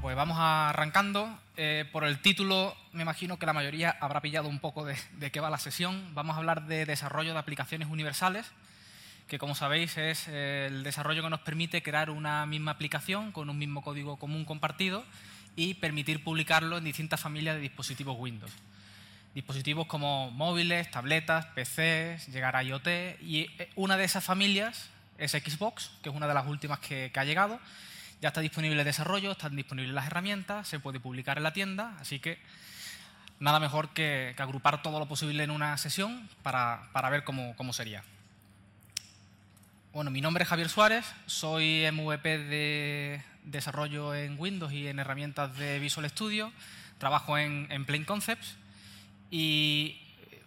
pues vamos arrancando. Por el título, me imagino que la mayoría habrá pillado un poco de qué va la sesión. Vamos a hablar de desarrollo de aplicaciones universales, que como sabéis es el desarrollo que nos permite crear una misma aplicación con un mismo código común compartido y permitir publicarlo en distintas familias de dispositivos Windows. Dispositivos como móviles, tabletas, PCs, llegar a IoT, y una de esas familias es Xbox, que es una de las últimas que ha llegado. Ya está disponible el desarrollo, están disponibles las herramientas, se puede publicar en la tienda, así que nada mejor que agrupar todo lo posible en una sesión para ver cómo sería. Bueno, mi nombre es Javier Suárez, soy MVP de desarrollo en Windows y en herramientas de Visual Studio, trabajo en Plain Concepts y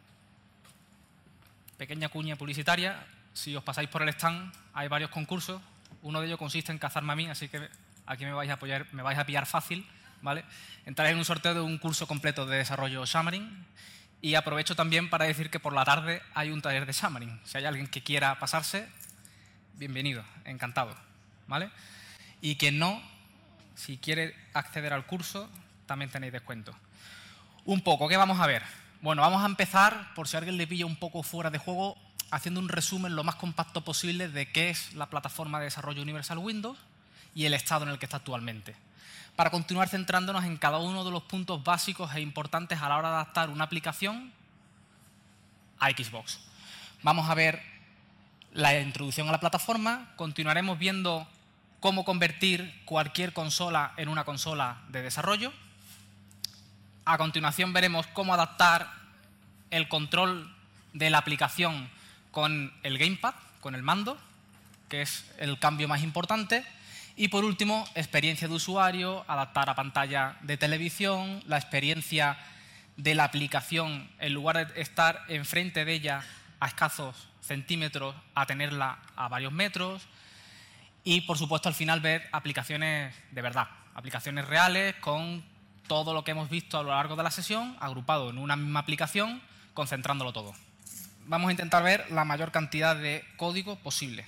pequeña cuña publicitaria, si os pasáis por el stand hay varios concursos. Uno de ellos consiste en cazarme a mí, así que aquí me vais a pillar fácil, ¿vale? Entraréis en un sorteo de un curso completo de desarrollo Xamarin y aprovecho también para decir que por la tarde hay un taller de Xamarin. Si hay alguien que quiera pasarse, bienvenido, encantado, ¿vale? Y quien no, si quiere acceder al curso, también tenéis descuento. Un poco, ¿qué vamos a ver? Bueno, vamos a empezar, por si a alguien le pilla un poco fuera de juego, haciendo un resumen lo más compacto posible de qué es la plataforma de desarrollo Universal Windows y el estado en el que está actualmente, para continuar centrándonos en cada uno de los puntos básicos e importantes a la hora de adaptar una aplicación a Xbox. Vamos a ver la introducción a la plataforma, continuaremos viendo cómo convertir cualquier consola en una consola de desarrollo. A continuación veremos cómo adaptar el control de la aplicación con el gamepad, con el mando, que es el cambio más importante. Y por último, experiencia de usuario, adaptar a pantalla de televisión, la experiencia de la aplicación, en lugar de estar enfrente de ella a escasos centímetros, a tenerla a varios metros. Y por supuesto, al final ver aplicaciones de verdad, aplicaciones reales con todo lo que hemos visto a lo largo de la sesión, agrupado en una misma aplicación, concentrándolo todo. Vamos a intentar ver la mayor cantidad de código posible.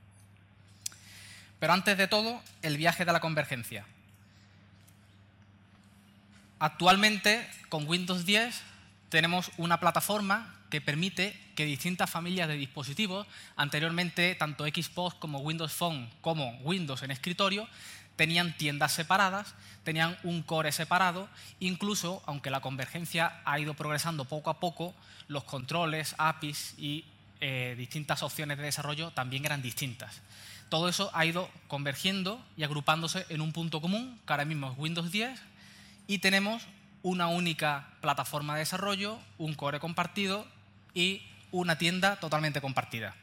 Pero antes de todo, el viaje de la convergencia. Actualmente, con Windows 10, tenemos una plataforma que permite que distintas familias de dispositivos, anteriormente tanto Xbox como Windows Phone como Windows en escritorio, tenían tiendas separadas, tenían un core separado, incluso, aunque la convergencia ha ido progresando poco a poco, los controles, APIs y distintas opciones de desarrollo también eran distintas. Todo eso ha ido convergiendo y agrupándose en un punto común, que ahora mismo es Windows 10, y tenemos una única plataforma de desarrollo, un core compartido y una tienda totalmente compartida.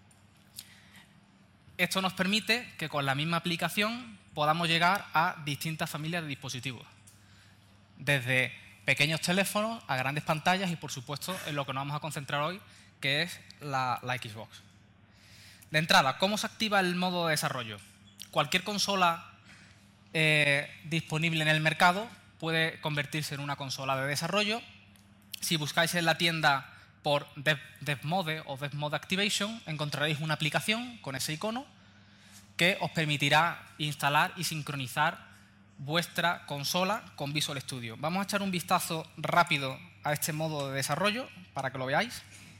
Esto nos permite que con la misma aplicación podamos llegar a distintas familias de dispositivos, desde pequeños teléfonos a grandes pantallas y, por supuesto, en lo que nos vamos a concentrar hoy, que es la Xbox. De entrada, ¿cómo se activa el modo de desarrollo? Cualquier consola disponible en el mercado puede convertirse en una consola de desarrollo. Si buscáis en la tienda por Dev Mode o Dev Mode Activation, encontraréis una aplicación con ese icono que os permitirá instalar y sincronizar vuestra consola con Visual Studio. Vamos a echar un vistazo rápido a este modo de desarrollo para que lo veáis.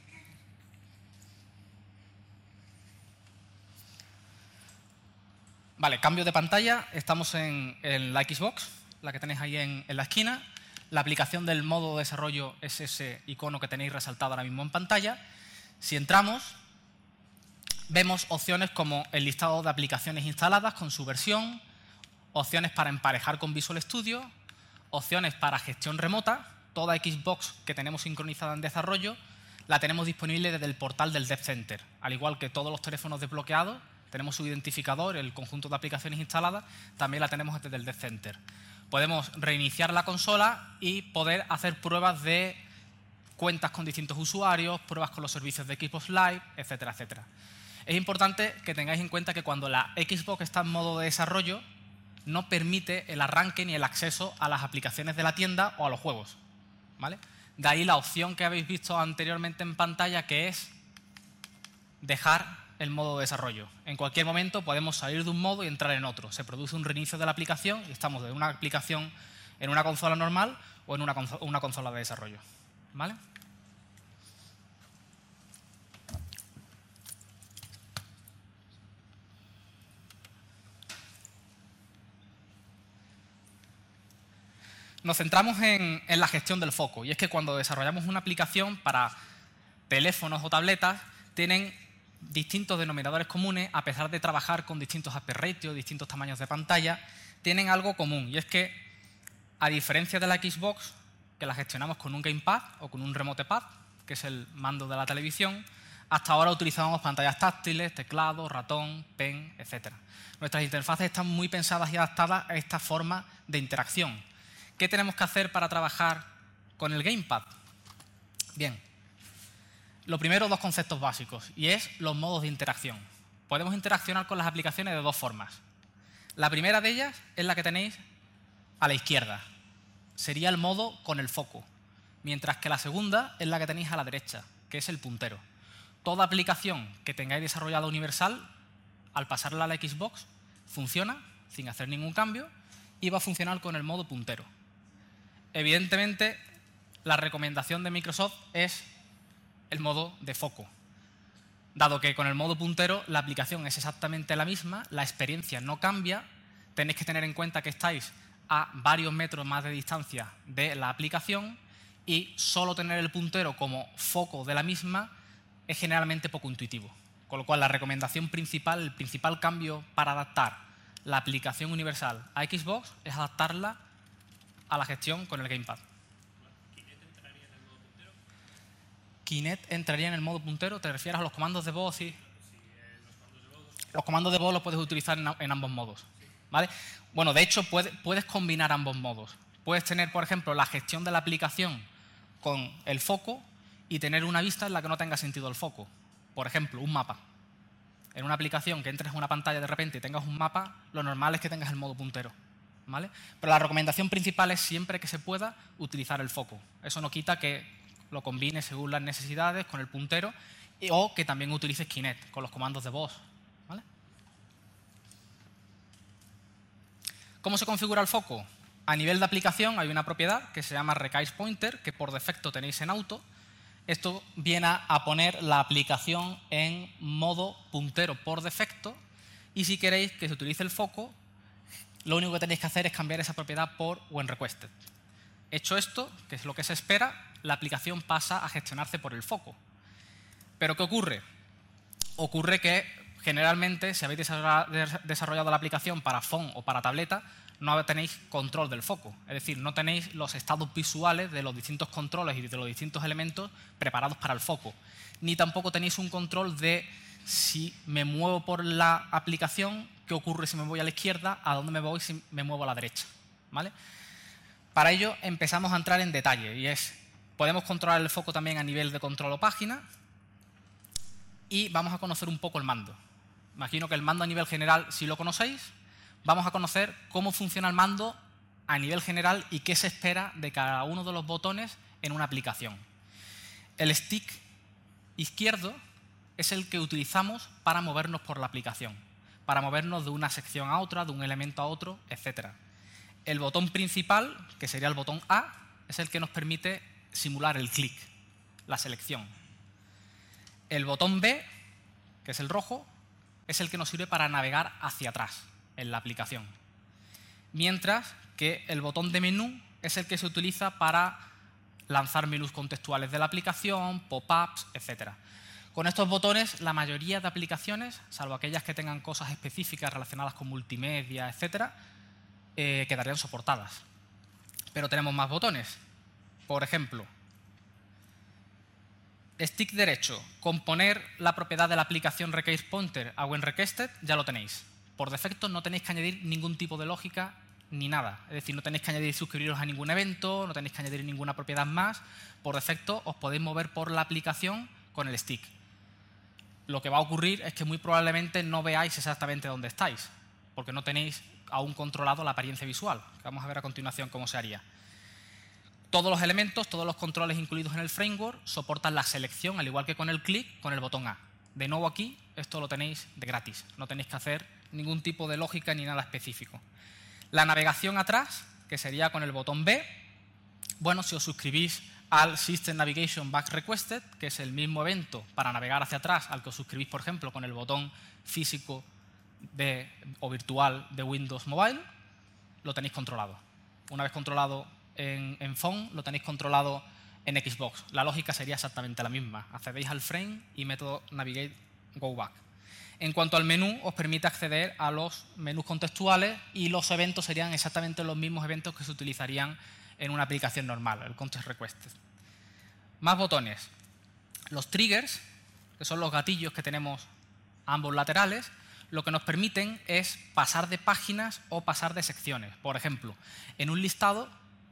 Vale, cambio de pantalla. Estamos en la Xbox, la que tenéis ahí en la esquina. La aplicación del modo de desarrollo es ese icono que tenéis resaltado ahora mismo en pantalla. Si entramos, vemos opciones como el listado de aplicaciones instaladas con su versión, opciones para emparejar con Visual Studio, opciones para gestión remota. Toda Xbox que tenemos sincronizada en desarrollo la tenemos disponible desde el portal del Dev Center. Al igual que todos los teléfonos desbloqueados, tenemos su identificador, el conjunto de aplicaciones instaladas, también la tenemos desde el Dev Center. Podemos reiniciar la consola y poder hacer pruebas de cuentas con distintos usuarios, pruebas con los servicios de Xbox Live, etcétera, etcétera. Es importante que tengáis en cuenta que cuando la Xbox está en modo de desarrollo, no permite el arranque ni el acceso a las aplicaciones de la tienda o a los juegos, ¿vale? De ahí la opción que habéis visto anteriormente en pantalla, que es dejar el modo de desarrollo. En cualquier momento podemos salir de un modo y entrar en otro. Se produce un reinicio de la aplicación y estamos de una aplicación en una consola normal o en una consola de desarrollo. ¿Vale? Nos centramos en la gestión del foco, y es que cuando desarrollamos una aplicación para teléfonos o tabletas, tienen distintos denominadores comunes, a pesar de trabajar con distintos aspect ratio, distintos tamaños de pantalla, tienen algo común, y es que, a diferencia de la Xbox, que la gestionamos con un gamepad o con un remote pad, que es el mando de la televisión, hasta ahora utilizábamos pantallas táctiles, teclado, ratón, pen, etc. Nuestras interfaces están muy pensadas y adaptadas a esta forma de interacción. ¿Qué tenemos que hacer para trabajar con el gamepad? Bien, lo primero, dos conceptos básicos, y es los modos de interacción. Podemos interaccionar con las aplicaciones de dos formas. La primera de ellas es la que tenéis a la izquierda. Sería el modo con el foco, mientras que la segunda es la que tenéis a la derecha, que es el puntero. Toda aplicación que tengáis desarrollada universal, al pasarla a la Xbox, funciona sin hacer ningún cambio y va a funcionar con el modo puntero. Evidentemente, la recomendación de Microsoft es el modo de foco, dado que con el modo puntero la aplicación es exactamente la misma, la experiencia no cambia, tenéis que tener en cuenta que estáis a varios metros más de distancia de la aplicación y solo tener el puntero como foco de la misma es generalmente poco intuitivo. Con lo cual, la recomendación principal, el principal cambio para adaptar la aplicación universal a Xbox es adaptarla a la gestión con el gamepad. ¿Kinect entraría en el modo puntero? ¿Te refieres a los comandos de voz? Sí. Los comandos de voz los puedes utilizar en ambos modos. ¿Vale? Bueno, de hecho, puedes combinar ambos modos. Puedes tener, por ejemplo, la gestión de la aplicación con el foco y tener una vista en la que no tenga sentido el foco. Por ejemplo, un mapa. En una aplicación que entres en una pantalla de repente y tengas un mapa, lo normal es que tengas el modo puntero. ¿Vale? Pero la recomendación principal es siempre que se pueda utilizar el foco. Eso no quita que lo combines según las necesidades con el puntero o que también utilices Kinect con los comandos de voz. ¿Vale? ¿Cómo se configura el foco? A nivel de aplicación hay una propiedad que se llama Recase Pointer, que por defecto tenéis en auto. Esto viene a poner la aplicación en modo puntero por defecto, y si queréis que se utilice el foco, lo único que tenéis que hacer es cambiar esa propiedad por WhenRequested. Hecho esto, que es lo que se espera, la aplicación pasa a gestionarse por el foco. ¿Pero qué ocurre? Ocurre que generalmente, si habéis desarrollado la aplicación para phone o para tableta, no tenéis control del foco. Es decir, no tenéis los estados visuales de los distintos controles y de los distintos elementos preparados para el foco. Ni tampoco tenéis un control de si me muevo por la aplicación, qué ocurre si me voy a la izquierda, a dónde me voy si me muevo a la derecha. ¿Vale? Para ello empezamos a entrar en detalle, y es, podemos controlar el foco también a nivel de control o página, y vamos a conocer un poco el mando. Imagino que el mando a nivel general, si lo conocéis, vamos a conocer cómo funciona el mando a nivel general y qué se espera de cada uno de los botones en una aplicación. El stick izquierdo es el que utilizamos para movernos por la aplicación, para movernos de una sección a otra, de un elemento a otro, etc. El botón principal, que sería el botón A, es el que nos permite simular el clic, la selección. El botón B, que es el rojo, es el que nos sirve para navegar hacia atrás en la aplicación. Mientras que el botón de menú es el que se utiliza para lanzar menús contextuales de la aplicación, pop-ups, etc. Con estos botones, la mayoría de aplicaciones, salvo aquellas que tengan cosas específicas relacionadas con multimedia, etc., quedarían soportadas. Pero tenemos más botones. Por ejemplo, stick derecho, componer la propiedad de la aplicación Recase Pointer a WhenRequested, ya lo tenéis. Por defecto no tenéis que añadir ningún tipo de lógica ni nada. Es decir, no tenéis que añadir suscribiros a ningún evento, no tenéis que añadir ninguna propiedad más. Por defecto os podéis mover por la aplicación con el stick. Lo que va a ocurrir es que muy probablemente no veáis exactamente dónde estáis, porque no tenéis aún controlado la apariencia visual, que vamos a ver a continuación cómo se haría. Todos los elementos, todos los controles incluidos en el framework soportan la selección, al igual que con el clic, con el botón A. De nuevo aquí esto lo tenéis de gratis. No tenéis que hacer ningún tipo de lógica ni nada específico. La navegación atrás, que sería con el botón B, bueno, si os suscribís al System Navigation Back Requested, que es el mismo evento para navegar hacia atrás al que os suscribís, por ejemplo, con el botón físico o virtual de Windows Mobile, lo tenéis controlado. Una vez controlado en Phone, lo tenéis controlado en Xbox. La lógica sería exactamente la misma. Accedéis al frame y método Navigate Go Back. En cuanto al menú, os permite acceder a los menús contextuales y los eventos serían exactamente los mismos eventos que se utilizarían en una aplicación normal, el Context Requested. Más botones. Los triggers, que son los gatillos que tenemos a ambos laterales, lo que nos permiten es pasar de páginas o pasar de secciones. Por ejemplo, en un listado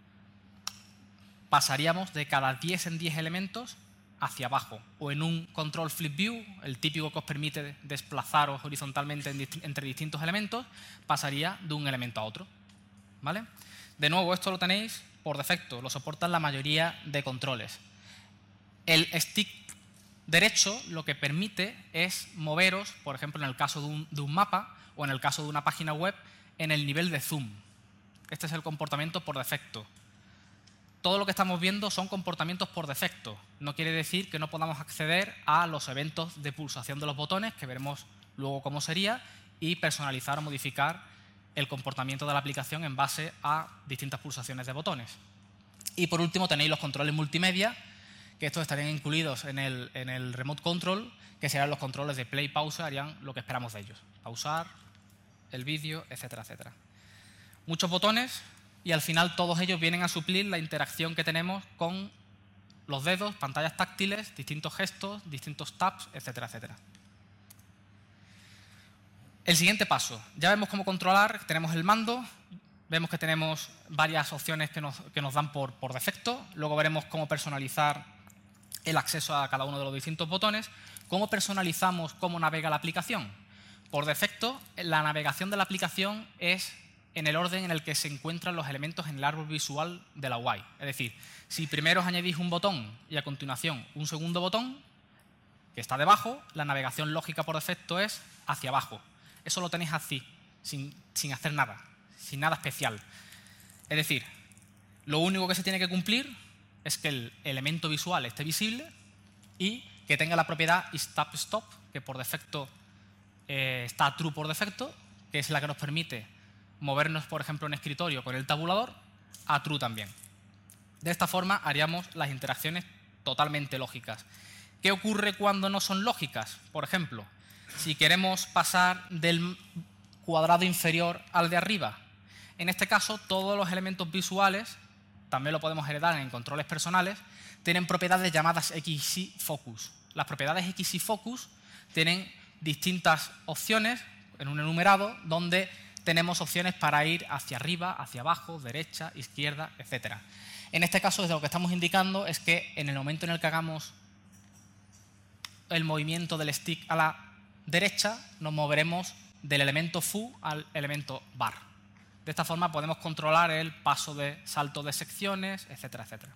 pasaríamos de cada 10 en 10 elementos hacia abajo, o en un control flip view, el típico que os permite desplazaros horizontalmente entre distintos elementos, pasaría de un elemento a otro, ¿vale? De nuevo, esto lo tenéis por defecto, lo soportan la mayoría de controles. El stick derecho lo que permite es moveros, por ejemplo, en el caso de un mapa o en el caso de una página web, en el nivel de zoom. Este es el comportamiento por defecto. Todo lo que estamos viendo son comportamientos por defecto. No quiere decir que no podamos acceder a los eventos de pulsación de los botones, que veremos luego cómo sería, y personalizar o modificar el comportamiento de la aplicación en base a distintas pulsaciones de botones. Y por último tenéis los controles multimedia, que estos estarían incluidos en el Remote Control, que serán los controles de play y pausa, harían lo que esperamos de ellos. Pausar el vídeo, etcétera, etcétera. Muchos botones. Y al final todos ellos vienen a suplir la interacción que tenemos con los dedos, pantallas táctiles, distintos gestos, distintos taps, etcétera, etcétera. El siguiente paso. Ya vemos cómo controlar, tenemos el mando, vemos que tenemos varias opciones que nos dan por defecto, luego veremos cómo personalizar el acceso a cada uno de los distintos botones, cómo personalizamos cómo navega la aplicación. Por defecto, la navegación de la aplicación es en el orden en el que se encuentran los elementos en el árbol visual de la UI. Es decir, si primero os añadís un botón y a continuación un segundo botón, que está debajo, la navegación lógica por defecto es hacia abajo. Eso lo tenéis así, sin hacer nada, sin nada especial. Es decir, lo único que se tiene que cumplir es que el elemento visual esté visible y que tenga la propiedad isTap_stop, que por defecto está true por defecto, que es la que nos permite movernos, por ejemplo, en escritorio con el tabulador, a true también. De esta forma haríamos las interacciones totalmente lógicas. ¿Qué ocurre cuando no son lógicas? Por ejemplo, si queremos pasar del cuadrado inferior al de arriba, en este caso todos los elementos visuales, también lo podemos heredar en controles personales, tienen propiedades llamadas XY-Focus. Las propiedades XY-Focus tienen distintas opciones en un enumerado donde tenemos opciones para ir hacia arriba, hacia abajo, derecha, izquierda, etc. En este caso, lo que estamos indicando es que en el momento en el que hagamos el movimiento del stick a la derecha, nos moveremos del elemento foo al elemento bar. De esta forma podemos controlar el paso de salto de secciones, etcétera, etcétera.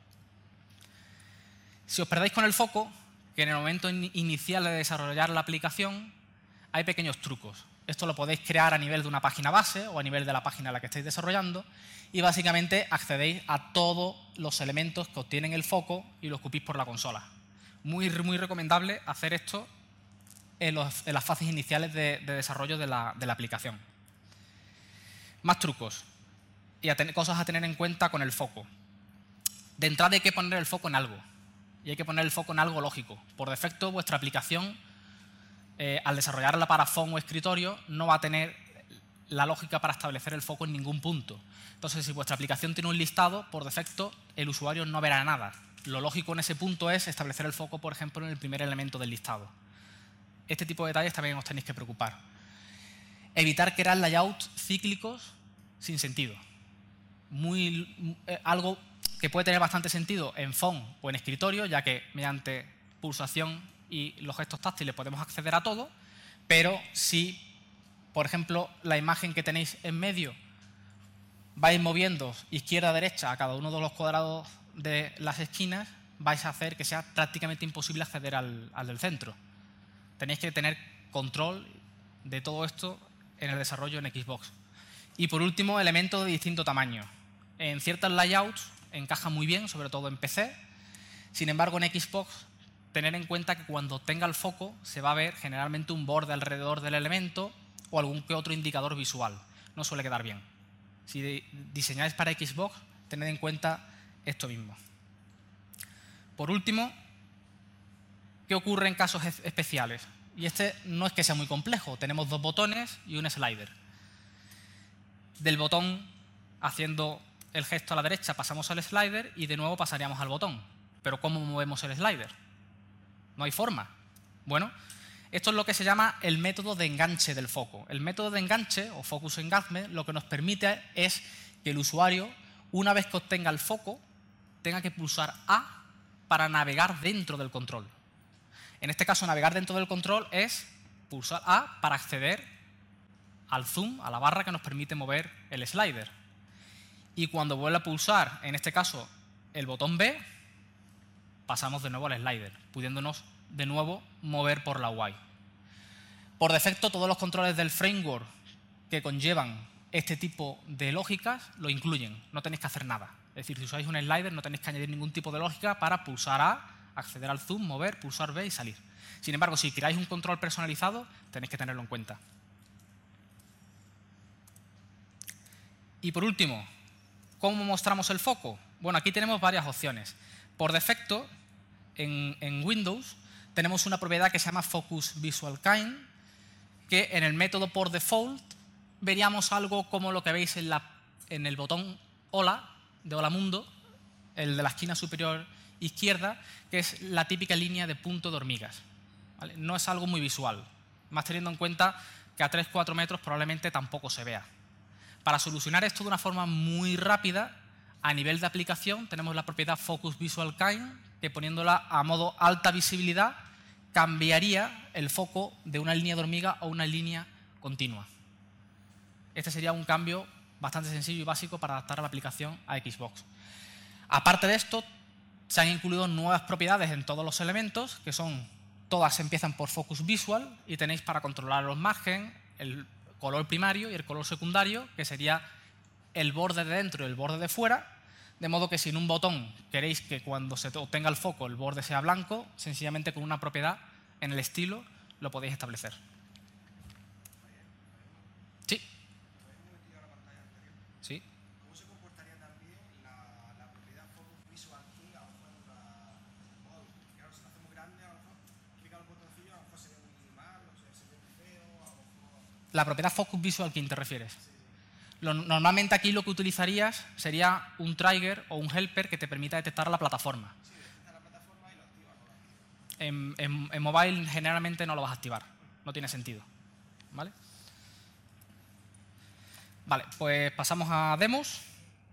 Si os perdáis con el foco, que en el momento inicial de desarrollar la aplicación hay pequeños trucos. Esto lo podéis crear a nivel de una página base o a nivel de la página a la que estáis desarrollando y básicamente accedéis a todos los elementos que obtienen el foco y lo escupís por la consola. Muy recomendable hacer esto en las fases iniciales de desarrollo de la aplicación. Más trucos y cosas a tener en cuenta con el foco. De entrada hay que poner el foco en algo y hay que poner el foco en algo lógico. Por defecto, vuestra aplicación al desarrollarla para phone o escritorio, no va a tener la lógica para establecer el foco en ningún punto. Entonces, si vuestra aplicación tiene un listado, por defecto, el usuario no verá nada. Lo lógico en ese punto es establecer el foco, por ejemplo, en el primer elemento del listado. Este tipo de detalles también os tenéis que preocupar. Evitar crear layouts cíclicos sin sentido. Algo que puede tener bastante sentido en phone o en escritorio, ya que mediante pulsación y los gestos táctiles podemos acceder a todo, pero si, por ejemplo, la imagen que tenéis en medio vais moviendo izquierda a derecha a cada uno de los cuadrados de las esquinas, vais a hacer que sea prácticamente imposible acceder al del centro. Tenéis que tener control de todo esto en el desarrollo en Xbox. Y por último, elementos de distinto tamaño. En ciertos layouts encaja muy bien, sobre todo en PC. Sin embargo, en Xbox, tener en cuenta que cuando tenga el foco se va a ver generalmente un borde alrededor del elemento o algún que otro indicador visual. No suele quedar bien. Si diseñáis para Xbox, tened en cuenta esto mismo. Por último, ¿qué ocurre en casos especiales? Y este no es que sea muy complejo. Tenemos dos botones y un slider. Del botón, haciendo el gesto a la derecha, pasamos al slider y de nuevo pasaríamos al botón. Pero ¿cómo movemos el slider? No hay forma. Bueno, esto es lo que se llama el método de enganche del foco. El método de enganche, o focus engagement, lo que nos permite es que el usuario, una vez que obtenga el foco, tenga que pulsar A para navegar dentro del control. En este caso, navegar dentro del control es pulsar A para acceder al zoom, a la barra que nos permite mover el slider. Y cuando vuelva a pulsar, en este caso, el botón B, pasamos de nuevo al slider, pudiéndonos de nuevo mover por la UI. Por defecto, todos los controles del framework que conllevan este tipo de lógicas lo incluyen, no tenéis que hacer nada. Es decir, si usáis un slider no tenéis que añadir ningún tipo de lógica para pulsar A, acceder al zoom, mover, pulsar B y salir. Sin embargo, si queráis un control personalizado, tenéis que tenerlo en cuenta. Y por último, ¿cómo mostramos el foco? Bueno, aquí tenemos varias opciones. Por defecto, en Windows, tenemos una propiedad que se llama Focus Visual Kind, que en el método por default veríamos algo como lo que veis en el botón Hola, de Hola Mundo, el de la esquina superior izquierda, que es la típica línea de punto de hormigas. ¿Vale? No es algo muy visual, más teniendo en cuenta que a 3-4 metros probablemente tampoco se vea. Para solucionar esto de una forma muy rápida, a nivel de aplicación tenemos la propiedad Focus Visual Kind, que poniéndola a modo alta visibilidad cambiaría el foco de una línea de hormiga a una línea continua. Este sería un cambio bastante sencillo y básico para adaptar a la aplicación a Xbox. Aparte de esto, se han incluido nuevas propiedades en todos los elementos, que son, todas empiezan por Focus Visual y tenéis para controlar los márgenes, el color primario y el color secundario, que sería el borde de dentro y el borde de fuera, de modo que si en un botón queréis que cuando se obtenga el foco el borde sea blanco, sencillamente con una propiedad en el estilo lo podéis establecer. Sí. Sí. ¿Cómo se comportaría también la propiedad Focus Visual Key a lo mejor en un móvil? Claro, si lo hacemos grande, a lo mejor clica el botoncillo, a lo mejor se ve muy mal, o sea, se ve muy feo, a lo mejor... ¿La propiedad Focus Visual Key te refieres? Sí, sí. Normalmente aquí lo que utilizarías sería un trigger o un helper que te permita detectar la plataforma. Sí, detecta la plataforma y lo activa, no lo activa. En mobile generalmente no lo vas a activar, no tiene sentido. ¿Vale? Vale, pues pasamos a demos.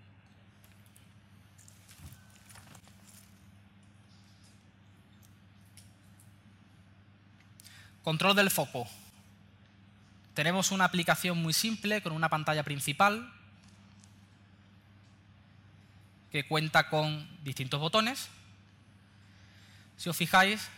Control del foco. Tenemos una aplicación muy simple con una pantalla principal que cuenta con distintos botones. Si os fijáis,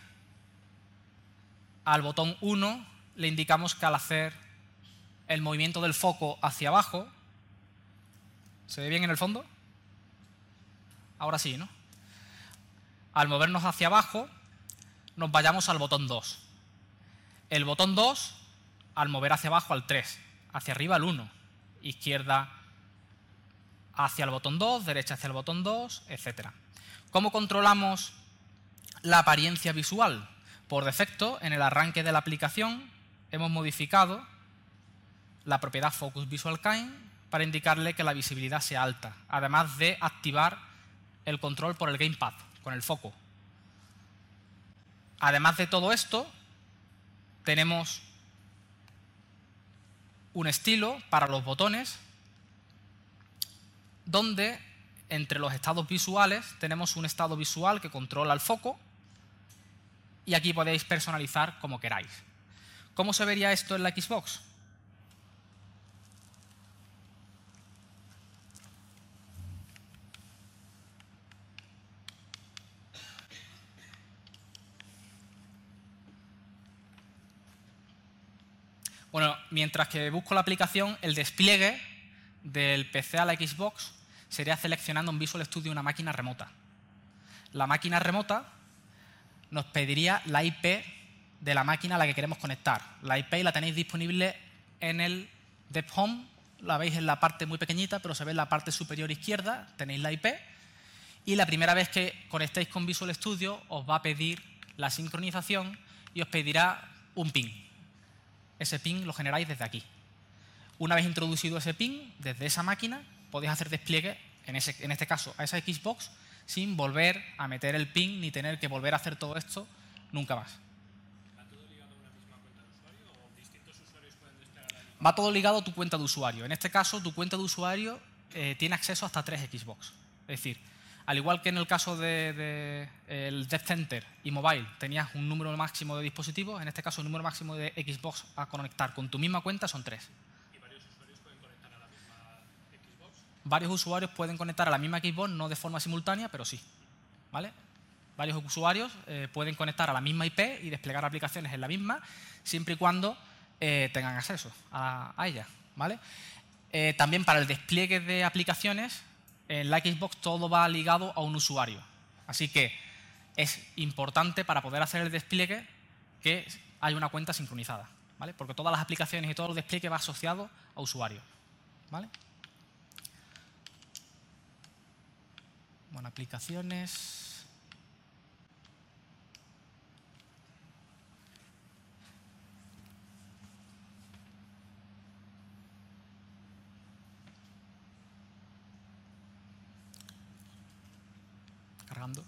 al botón 1 le indicamos que al hacer el movimiento del foco hacia abajo, ¿se ve bien en el fondo? Ahora sí, ¿no? Al movernos hacia abajo, nos vayamos al botón 2. El botón 2, al mover hacia abajo al 3, hacia arriba al 1, izquierda hacia el botón 2, derecha hacia el botón 2, etc. ¿Cómo controlamos la apariencia visual? Por defecto, en el arranque de la aplicación, hemos modificado la propiedad Focus Visual Kind para indicarle que la visibilidad sea alta, además de activar el control por el gamepad, con el foco. Además de todo esto, tenemos un estilo para los botones, donde entre los estados visuales tenemos un estado visual que controla el foco y aquí podéis personalizar como queráis. ¿Cómo se vería esto en la Xbox? Bueno, mientras que busco la aplicación, el despliegue del PC a la Xbox sería seleccionando en Visual Studio una máquina remota. La máquina remota nos pediría la IP de la máquina a la que queremos conectar. La IP la tenéis disponible en el Dev Home, la veis en la parte muy pequeñita, pero se ve en la parte superior izquierda, tenéis la IP, y la primera vez que conectéis con Visual Studio os va a pedir la sincronización y os pedirá un ping. Ese ping lo generáis desde aquí. Una vez introducido ese ping, desde esa máquina, podéis hacer despliegue, en este caso, a esa Xbox, sin volver a meter el ping ni tener que volver a hacer todo esto nunca más. ¿Va todo ligado a una misma cuenta de usuario o distintos usuarios pueden desplegar la misma? Va todo ligado a tu cuenta de usuario. En este caso, tu cuenta de usuario tiene acceso hasta 3 Xbox. Es decir, al igual que en el caso del Dev Center y Mobile tenías un número máximo de dispositivos, en este caso el número máximo de Xbox a conectar con tu misma cuenta son 3. ¿Y varios usuarios pueden conectar a la misma Xbox? Varios usuarios pueden conectar a la misma Xbox, no de forma simultánea, pero sí. ¿Vale? Varios usuarios pueden conectar a la misma IP y desplegar aplicaciones en la misma, siempre y cuando tengan acceso a ella. ¿Vale? También para el despliegue de aplicaciones, en la Xbox todo va ligado a un usuario. Así que es importante para poder hacer el despliegue que haya una cuenta sincronizada. ¿Vale? Porque todas las aplicaciones y todo el despliegue va asociado a usuarios. ¿Vale? Bueno, aplicaciones. Cargando.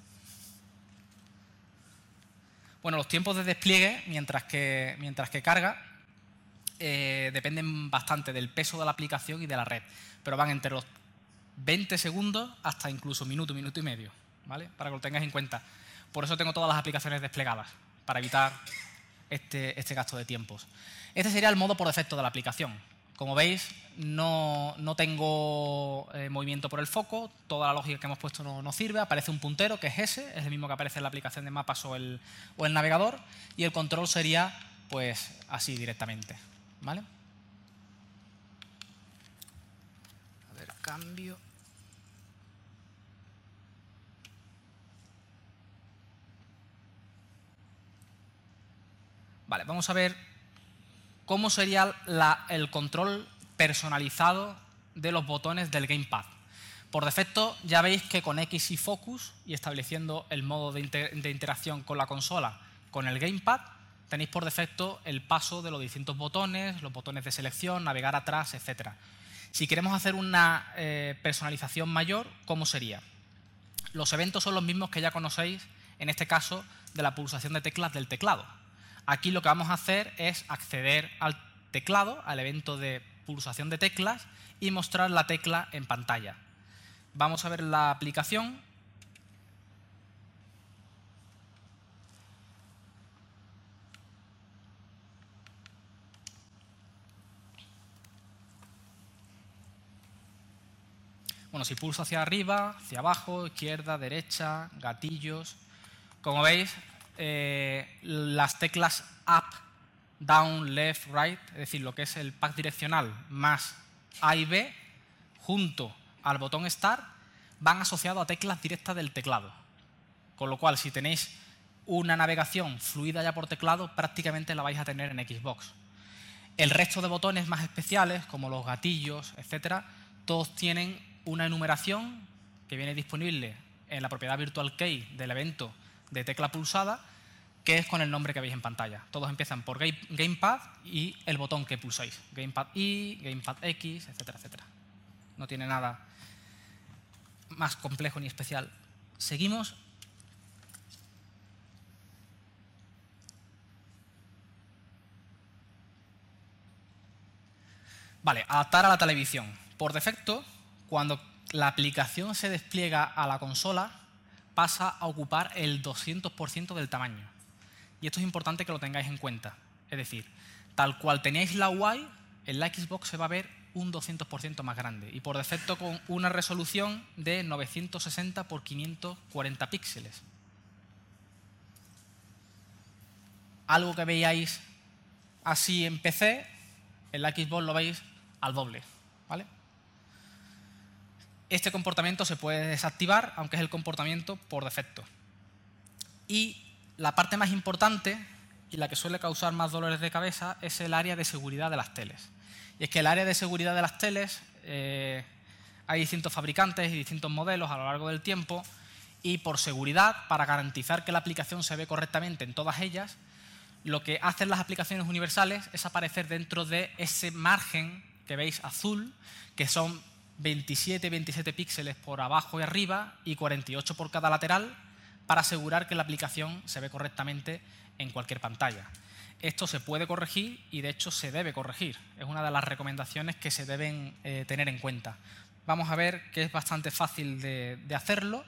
Bueno, los tiempos de despliegue, mientras que carga, dependen bastante del peso de la aplicación y de la red, pero van entre los 20 segundos hasta incluso minuto, minuto y medio, ¿vale? Para que lo tengáis en cuenta. Por eso tengo todas las aplicaciones desplegadas, para evitar este gasto de tiempos. Este sería el modo por defecto de la aplicación. Como veis, no tengo movimiento por el foco, toda la lógica que hemos puesto no sirve, aparece un puntero que es ese, es el mismo que aparece en la aplicación de mapas o el navegador, y el control sería pues así directamente, ¿vale? A ver, cambio. Vale, vamos a ver cómo sería el control personalizado de los botones del Gamepad. Por defecto ya veis que con X y Focus y estableciendo el modo de interacción con la consola con el Gamepad, tenéis por defecto el paso de los distintos botones, los botones de selección, navegar atrás, etc. Si queremos hacer una personalización mayor, ¿cómo sería? Los eventos son los mismos que ya conocéis, en este caso, de la pulsación de teclas del teclado. Aquí lo que vamos a hacer es acceder al teclado, al evento de pulsación de teclas, y mostrar la tecla en pantalla. Vamos a ver la aplicación. Bueno, si pulso hacia arriba, hacia abajo, izquierda, derecha, gatillos. Como veis, las teclas up, down, left, right, es decir, lo que es el pack direccional más A y B, junto al botón Start, van asociados a teclas directas del teclado. Con lo cual, si tenéis una navegación fluida ya por teclado, prácticamente la vais a tener en Xbox. El resto de botones más especiales, como los gatillos, etcétera, todos tienen una enumeración que viene disponible en la propiedad Virtual Key del evento de tecla pulsada, que es con el nombre que veis en pantalla. Todos empiezan por Gamepad y el botón que pulsáis. Gamepad I, Gamepad X, etcétera, etcétera. No tiene nada más complejo ni especial. Seguimos. Vale, adaptar a la televisión. Por defecto, cuando la aplicación se despliega a la consola, pasa a ocupar el 200% del tamaño. Y esto es importante que lo tengáis en cuenta. Es decir, tal cual teníais la UI, en la Xbox se va a ver un 200% más grande. Y por defecto con una resolución de 960 por 540 píxeles. Algo que veáis así en PC, En la Xbox lo veis al doble, ¿vale? Este comportamiento se puede desactivar, aunque es el comportamiento por defecto. Y la parte más importante y la que suele causar más dolores de cabeza es el área de seguridad de las teles. Y es que el área de seguridad de las teles, hay distintos fabricantes y distintos modelos a lo largo del tiempo, y por seguridad, para garantizar que la aplicación se ve correctamente en todas ellas, lo que hacen las aplicaciones universales es aparecer dentro de ese margen que veis azul, que son 27 píxeles por abajo y arriba y 48 por cada lateral, para asegurar que la aplicación se ve correctamente en cualquier pantalla. Esto se puede corregir y de hecho se debe corregir. Es una de las recomendaciones que se deben tener en cuenta. Vamos a ver que es bastante fácil de hacerlo,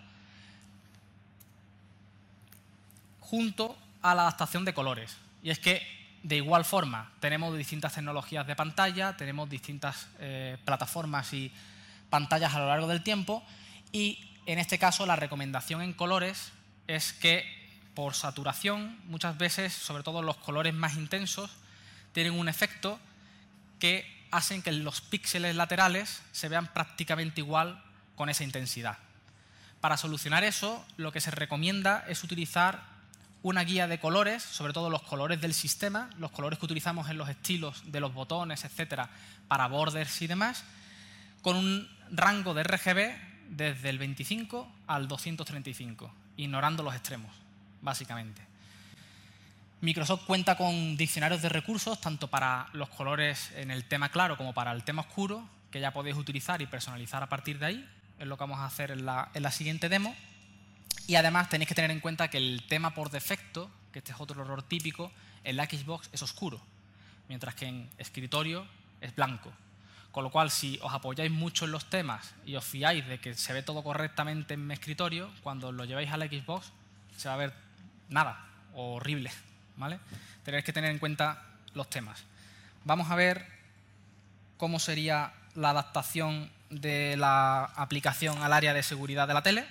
junto a la adaptación de colores. Y es que, de igual forma, tenemos distintas tecnologías de pantalla, tenemos distintas plataformas y pantallas a lo largo del tiempo, y en este caso la recomendación en colores es que por saturación, muchas veces, sobre todo los colores más intensos, tienen un efecto que hacen que los píxeles laterales se vean prácticamente igual con esa intensidad. Para solucionar eso, lo que se recomienda es utilizar una guía de colores, sobre todo los colores del sistema, los colores que utilizamos en los estilos de los botones, etcétera, para borders y demás, con un rango de RGB desde el 25 al 235, ignorando los extremos, básicamente. Microsoft cuenta con diccionarios de recursos, tanto para los colores en el tema claro como para el tema oscuro, que ya podéis utilizar y personalizar a partir de ahí. Es lo que vamos a hacer en la siguiente demo. Y además tenéis que tener en cuenta que el tema por defecto, que este es otro error típico, en la Xbox es oscuro, mientras que en escritorio es blanco. Con lo cual, si os apoyáis mucho en los temas y os fiáis de que se ve todo correctamente en mi escritorio, cuando lo lleváis a la Xbox se va a ver nada, o horrible, ¿vale? Tenéis que tener en cuenta los temas. Vamos a ver cómo sería la adaptación de la aplicación al área de seguridad de la tele.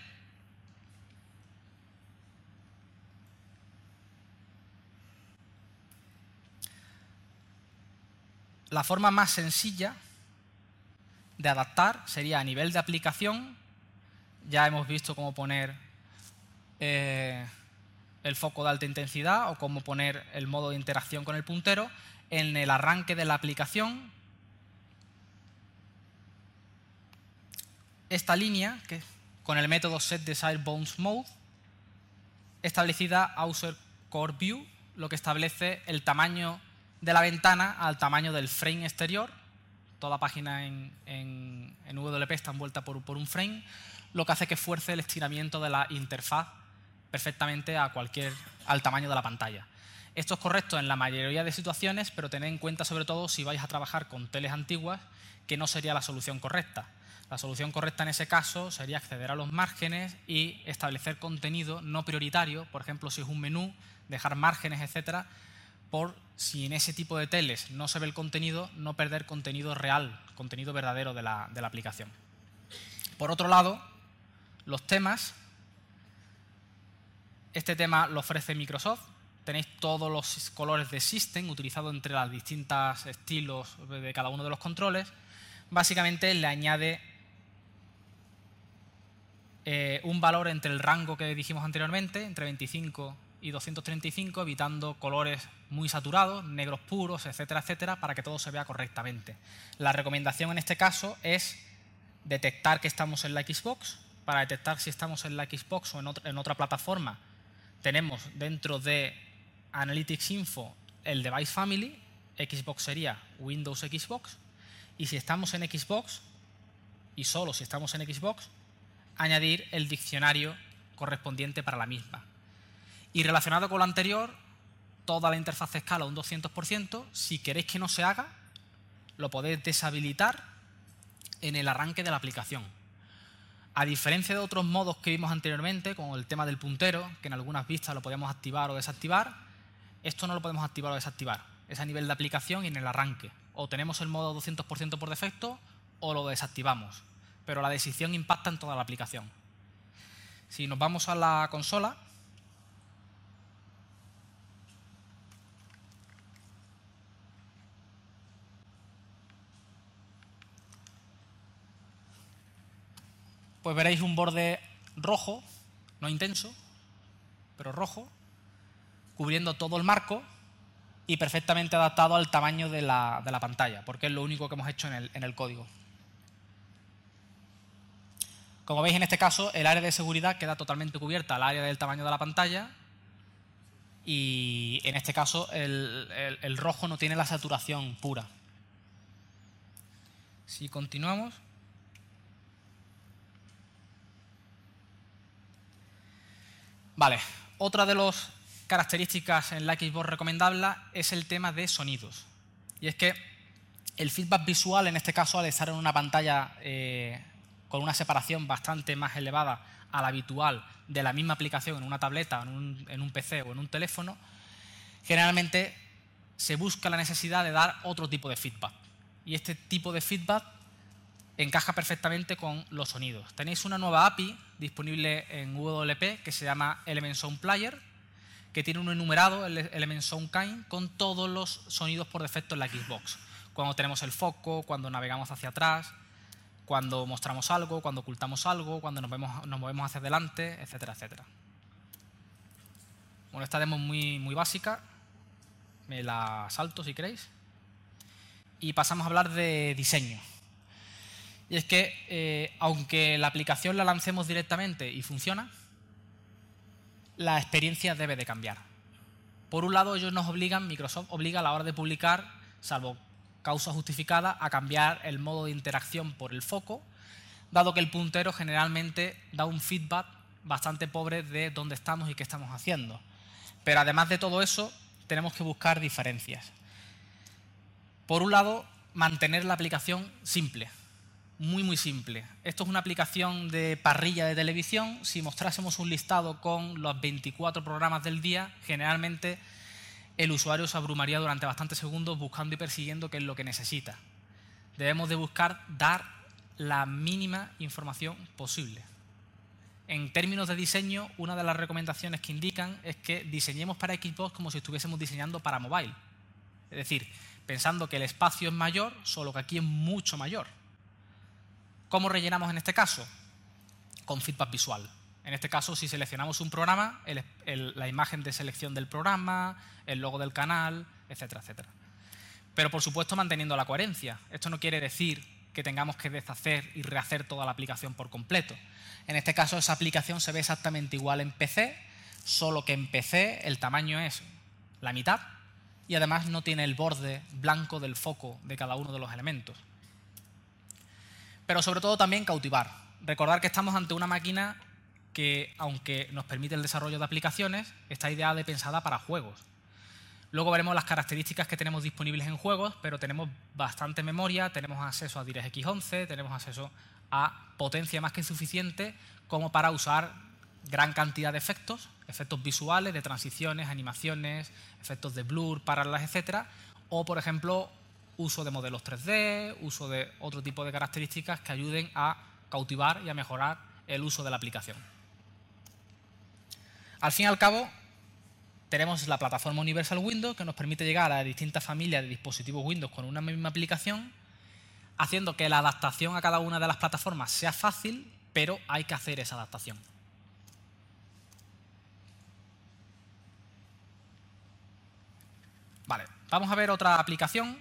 La forma más sencilla de adaptar sería a nivel de aplicación. Ya hemos visto cómo poner el foco de alta intensidad o cómo poner el modo de interacción con el puntero. En el arranque de la aplicación, esta línea, que con el método setDesiredBoundsMode, establecida Outer Core View, lo que establece el tamaño de la ventana al tamaño del frame exterior. Toda página en WP está envuelta por un frame, lo que hace que fuerce el estiramiento de la interfaz perfectamente al tamaño de la pantalla. Esto es correcto en la mayoría de situaciones, pero tened en cuenta sobre todo si vais a trabajar con teles antiguas, que no sería la solución correcta. La solución correcta en ese caso sería acceder a los márgenes y establecer contenido no prioritario, por ejemplo, si es un menú, dejar márgenes, etcétera, por si en ese tipo de teles no se ve el contenido, no perder contenido real, contenido verdadero de la aplicación. Por otro lado, los temas. Este tema lo ofrece Microsoft. Tenéis todos los colores de System utilizados entre los distintos estilos de cada uno de los controles. Básicamente le añade un valor entre el rango que dijimos anteriormente, entre 25 y 235, evitando colores muy saturados, negros puros, etcétera, etcétera, para que todo se vea correctamente. La recomendación en este caso es detectar que estamos en la Xbox. Para detectar si estamos en la Xbox o en otra plataforma, tenemos dentro de Analytics Info el Device Family. Xbox sería Windows Xbox. Y si estamos en Xbox, y solo si estamos en Xbox, añadir el diccionario correspondiente para la misma. Y relacionado con lo anterior, toda la interfaz de escala un 200%. Si queréis que no se haga, lo podéis deshabilitar en el arranque de la aplicación. A diferencia de otros modos que vimos anteriormente, como el tema del puntero, que en algunas vistas lo podíamos activar o desactivar, esto no lo podemos activar o desactivar. Es a nivel de aplicación y en el arranque. O tenemos el modo 200% por defecto o lo desactivamos. Pero la decisión impacta en toda la aplicación. Si nos vamos a la consola, pues veréis un borde rojo, no intenso, pero rojo, cubriendo todo el marco y perfectamente adaptado al tamaño de la pantalla, porque es lo único que hemos hecho en el código. Como veis, en este caso, el área de seguridad queda totalmente cubierta al área del tamaño de la pantalla y, en este caso, el rojo no tiene la saturación pura. Si continuamos. Vale, otra de las características en la Xbox recomendable es el tema de sonidos. Y es que el feedback visual, en este caso, al estar en una pantalla con una separación bastante más elevada a la habitual de la misma aplicación en una tableta, en un PC o en un teléfono, generalmente se busca la necesidad de dar otro tipo de feedback. Y este tipo de feedback encaja perfectamente con los sonidos. Tenéis una nueva API disponible en WP que se llama Element Sound Player, que tiene un enumerado, el Element Sound Kind, con todos los sonidos por defecto en la Xbox. Cuando tenemos el foco, cuando navegamos hacia atrás, cuando mostramos algo, cuando ocultamos algo, cuando nos movemos hacia adelante, etcétera, etcétera. Bueno, esta demo es muy básica. Me la salto si queréis. Y pasamos a hablar de diseño. Y es que, aunque la aplicación la lancemos directamente y funciona, la experiencia debe de cambiar. Por un lado, Microsoft obliga a la hora de publicar, salvo causa justificada, a cambiar el modo de interacción por el foco, dado que el puntero generalmente da un feedback bastante pobre de dónde estamos y qué estamos haciendo. Pero además de todo eso, tenemos que buscar diferencias. Por un lado, mantener la aplicación simple. Muy simple. Esto es una aplicación de parrilla de televisión. Si mostrásemos un listado con los 24 programas del día, generalmente el usuario se abrumaría durante bastantes segundos buscando y persiguiendo qué es lo que necesita. Debemos de buscar dar la mínima información posible. En términos de diseño, una de las recomendaciones que indican es que diseñemos para Xbox como si estuviésemos diseñando para mobile. Es decir, pensando que el espacio es mayor, solo que aquí es mucho mayor. ¿Cómo rellenamos en este caso? Con feedback visual. En este caso, si seleccionamos un programa, la imagen de selección del programa, el logo del canal, etcétera, etcétera. Pero, por supuesto, manteniendo la coherencia. Esto no quiere decir que tengamos que deshacer y rehacer toda la aplicación por completo. En este caso, esa aplicación se ve exactamente igual en PC, solo que en PC el tamaño es la mitad y además no tiene el borde blanco del foco de cada uno de los elementos. Pero sobre todo también cautivar. Recordar que estamos ante una máquina que, aunque nos permite el desarrollo de aplicaciones, está ideada y pensada para juegos. Luego veremos las características que tenemos disponibles en juegos, pero tenemos bastante memoria, tenemos acceso a DirectX 11, tenemos acceso a potencia más que suficiente como para usar gran cantidad de efectos visuales, de transiciones, animaciones, efectos de blur, parallax, etcétera, o, por ejemplo, uso de modelos 3D, uso de otro tipo de características que ayuden a cautivar y a mejorar el uso de la aplicación. Al fin y al cabo, tenemos la plataforma Universal Windows que nos permite llegar a distintas familias de dispositivos Windows con una misma aplicación, haciendo que la adaptación a cada una de las plataformas sea fácil, pero hay que hacer esa adaptación. Vale, vamos a ver otra aplicación.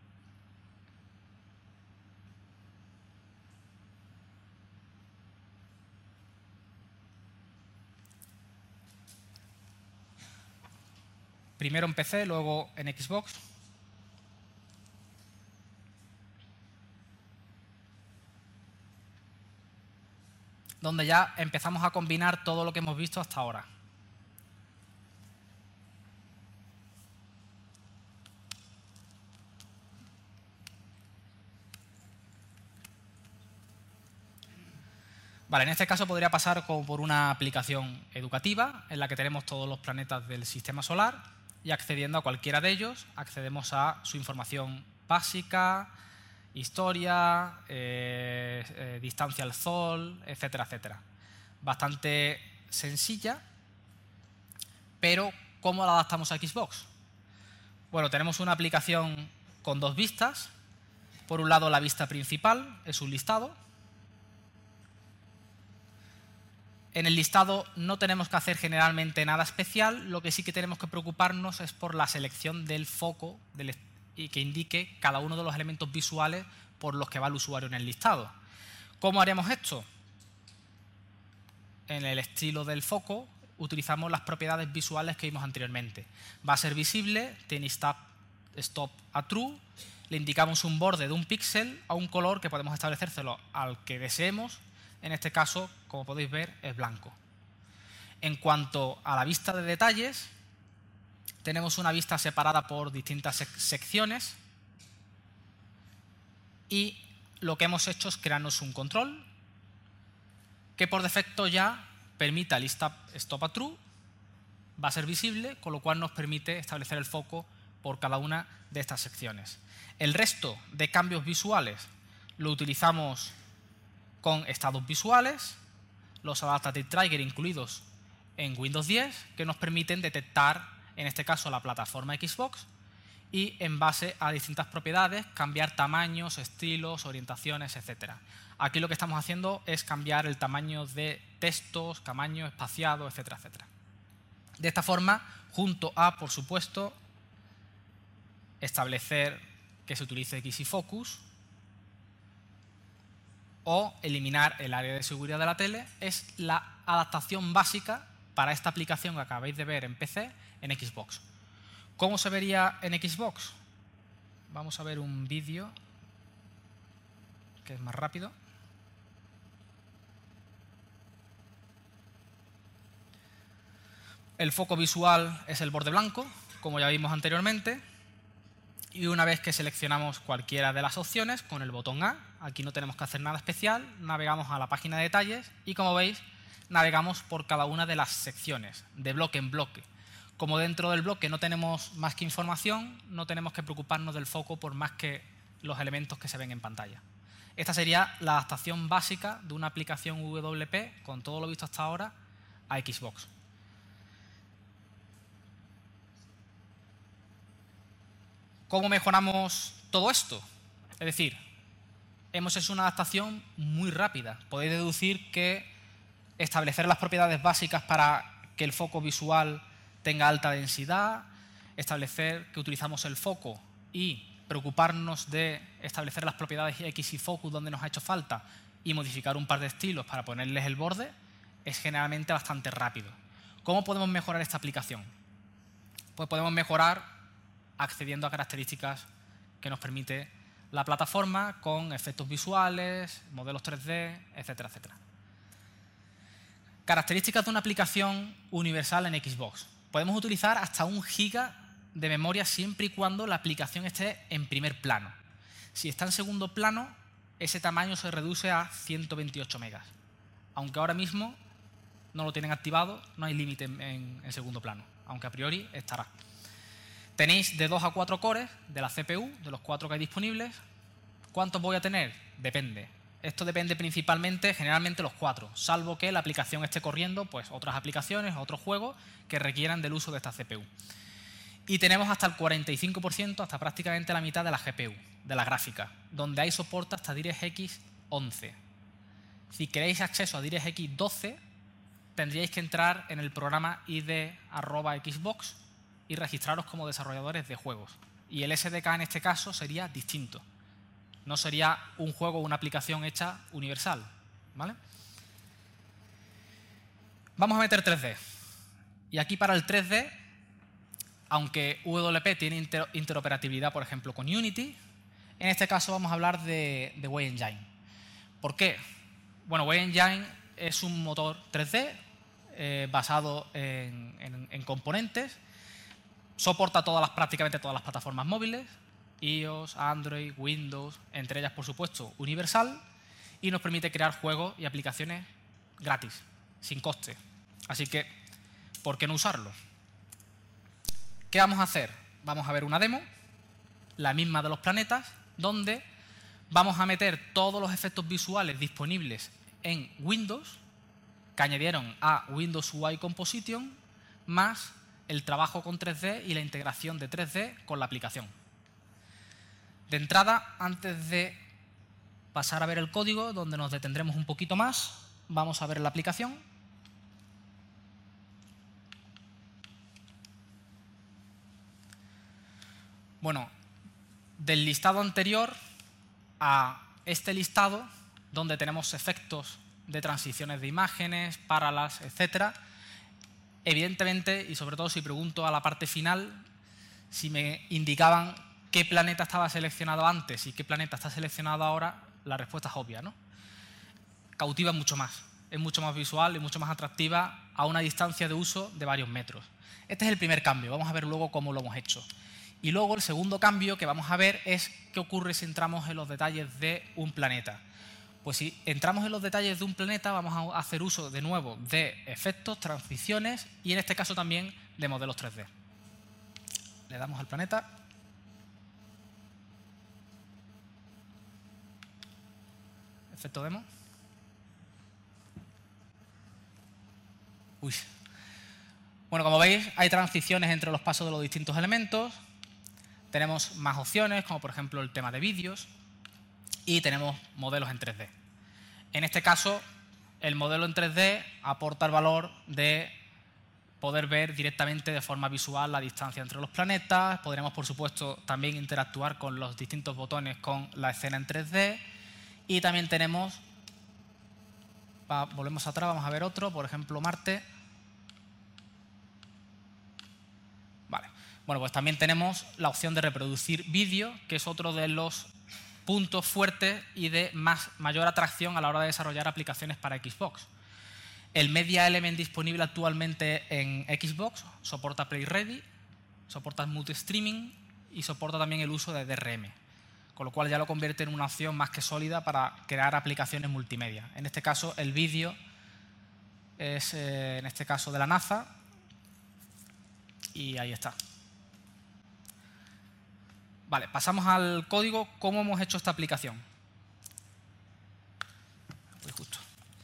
Primero en PC, luego en Xbox. Donde ya empezamos a combinar todo lo que hemos visto hasta ahora. Vale, en este caso podría pasar como por una aplicación educativa en la que tenemos todos los planetas del sistema solar y accediendo a cualquiera de ellos accedemos a su información básica, historia, distancia al Sol, etcétera, etcétera. Bastante sencilla, pero ¿cómo la adaptamos a Xbox? Bueno, tenemos una aplicación con dos vistas. Por un lado, la vista principal es un listado. En el listado no tenemos que hacer generalmente nada especial, lo que sí que tenemos que preocuparnos es por la selección del foco y que indique cada uno de los elementos visuales por los que va el usuario en el listado. ¿Cómo haremos esto? En el estilo del foco utilizamos las propiedades visuales que vimos anteriormente. Va a ser visible, tiene stop a true, le indicamos un borde de un píxel a un color que podemos establecérselo al que deseemos. En este caso, como podéis ver, es blanco. En cuanto a la vista de detalles, tenemos una vista separada por distintas secciones y lo que hemos hecho es crearnos un control que por defecto ya permita el stop a true, va a ser visible, con lo cual nos permite establecer el foco por cada una de estas secciones. El resto de cambios visuales lo utilizamos con estados visuales, los Adaptive Trigger incluidos en Windows 10, que nos permiten detectar, en este caso, la plataforma Xbox y, en base a distintas propiedades, cambiar tamaños, estilos, orientaciones, etc. Aquí lo que estamos haciendo es cambiar el tamaño de textos, tamaño espaciado, etcétera, etcétera. De esta forma, junto a, por supuesto, establecer que se utilice XeFocus o eliminar el área de seguridad de la tele, es la adaptación básica para esta aplicación que acabáis de ver en PC en Xbox. ¿Cómo se vería en Xbox? Vamos a ver un vídeo que es más rápido. El foco visual es el borde blanco, como ya vimos anteriormente. Y una vez que seleccionamos cualquiera de las opciones, con el botón A, aquí no tenemos que hacer nada especial, navegamos a la página de detalles y, como veis, navegamos por cada una de las secciones, de bloque en bloque. Como dentro del bloque no tenemos más que información, no tenemos que preocuparnos del foco por más que los elementos que se ven en pantalla. Esta sería la adaptación básica de una aplicación WP con todo lo visto hasta ahora a Xbox. ¿Cómo mejoramos todo esto? Es decir, hemos hecho una adaptación muy rápida. Podéis deducir que establecer las propiedades básicas para que el foco visual tenga alta densidad, establecer que utilizamos el foco y preocuparnos de establecer las propiedades XeFocus donde nos ha hecho falta y modificar un par de estilos para ponerles el borde, es generalmente bastante rápido. ¿Cómo podemos mejorar esta aplicación? Pues podemos mejorar accediendo a características que nos permite la plataforma con efectos visuales, modelos 3D, etcétera, etcétera. Características de una aplicación universal en Xbox. Podemos utilizar hasta 1 GB de memoria siempre y cuando la aplicación esté en primer plano. Si está en segundo plano, ese tamaño se reduce a 128 megas. Aunque ahora mismo no lo tienen activado, no hay límite en segundo plano, aunque a priori estará. Tenéis de 2 a 4 cores de la CPU, de los 4 que hay disponibles. ¿Cuántos voy a tener? Depende. Esto depende principalmente, generalmente los 4, salvo que la aplicación esté corriendo pues otras aplicaciones, otros juegos que requieran del uso de esta CPU. Y tenemos hasta el 45%, hasta prácticamente la mitad de la GPU, de la gráfica, donde hay soporte hasta DirectX 11. Si queréis acceso a DirectX 12, tendríais que entrar en el programa ID@Xbox y registraros como desarrolladores de juegos. Y el SDK en este caso sería distinto. No sería un juego o una aplicación hecha universal, ¿vale? Vamos a meter 3D. Y aquí para el 3D, aunque WP tiene interoperabilidad, por ejemplo, con Unity, en este caso vamos a hablar de WebEngine. ¿Por qué? Bueno, WebEngine es un motor 3D basado en componentes. Soporta prácticamente todas las plataformas móviles, iOS, Android, Windows, entre ellas, por supuesto, Universal, y nos permite crear juegos y aplicaciones gratis, sin coste. Así que, ¿por qué no usarlo? ¿Qué vamos a hacer? Vamos a ver una demo, la misma de los planetas, donde vamos a meter todos los efectos visuales disponibles en Windows, que añadieron a Windows UI Composition, más el trabajo con 3D y la integración de 3D con la aplicación. De entrada, antes de pasar a ver el código, donde nos detendremos un poquito más, vamos a ver la aplicación. Bueno, del listado anterior a este listado, donde tenemos efectos de transiciones de imágenes, parallax, etcétera, evidentemente, y sobre todo si pregunto a la parte final, si me indicaban qué planeta estaba seleccionado antes y qué planeta está seleccionado ahora, la respuesta es obvia, ¿no? Cautiva mucho más, es mucho más visual y mucho más atractiva a una distancia de uso de varios metros. Este es el primer cambio, vamos a ver luego cómo lo hemos hecho. Y luego el segundo cambio que vamos a ver es qué ocurre si entramos en los detalles de un planeta. Pues si entramos en los detalles de un planeta vamos a hacer uso de nuevo de efectos, transiciones y en este caso también de modelos 3D. Le damos al planeta. Efecto demo. Uy. Bueno, como veis, hay transiciones entre los pasos de los distintos elementos. Tenemos más opciones, como por ejemplo el tema de vídeos. Y tenemos modelos en 3D. En este caso, el modelo en 3D aporta el valor de poder ver directamente de forma visual la distancia entre los planetas. Podremos, por supuesto, también interactuar con los distintos botones con la escena en 3D. Y también tenemos, volvemos atrás, vamos a ver otro, por ejemplo Marte. Vale. Bueno, pues también tenemos la opción de reproducir vídeo, que es otro de los puntos fuertes y de mayor atracción a la hora de desarrollar aplicaciones para Xbox. El Media Element disponible actualmente en Xbox soporta PlayReady, soporta Smooth Streaming y soporta también el uso de DRM, con lo cual ya lo convierte en una opción más que sólida para crear aplicaciones multimedia. En este caso, el vídeo es, en este caso, de la NASA y ahí está. Vale, pasamos al código. ¿Cómo hemos hecho esta aplicación? Pues justo.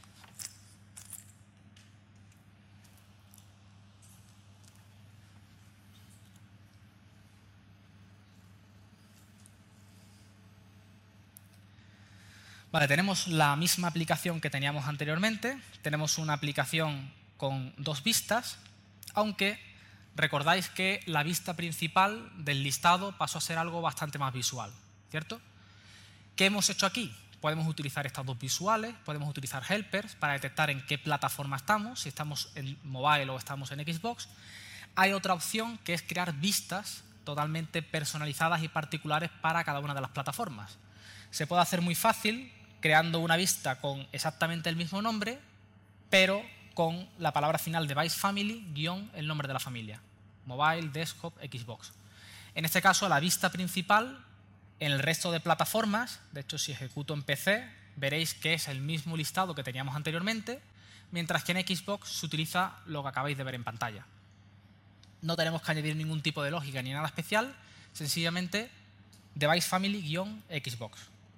Vale, tenemos la misma aplicación que teníamos anteriormente. Tenemos una aplicación con dos vistas, aunque recordáis que la vista principal del listado pasó a ser algo bastante más visual, ¿cierto? ¿Qué hemos hecho aquí? Podemos utilizar estas dos visuales, podemos utilizar helpers para detectar en qué plataforma estamos, si estamos en mobile o estamos en Xbox. Hay otra opción que es crear vistas totalmente personalizadas y particulares para cada una de las plataformas. Se puede hacer muy fácil creando una vista con exactamente el mismo nombre, pero con la palabra final device family guión el nombre de la familia. Mobile, desktop, Xbox. En este caso, la vista principal, en el resto de plataformas, de hecho si ejecuto en PC, veréis que es el mismo listado que teníamos anteriormente, mientras que en Xbox se utiliza lo que acabáis de ver en pantalla. No tenemos que añadir ningún tipo de lógica ni nada especial, sencillamente device family guión Xbox.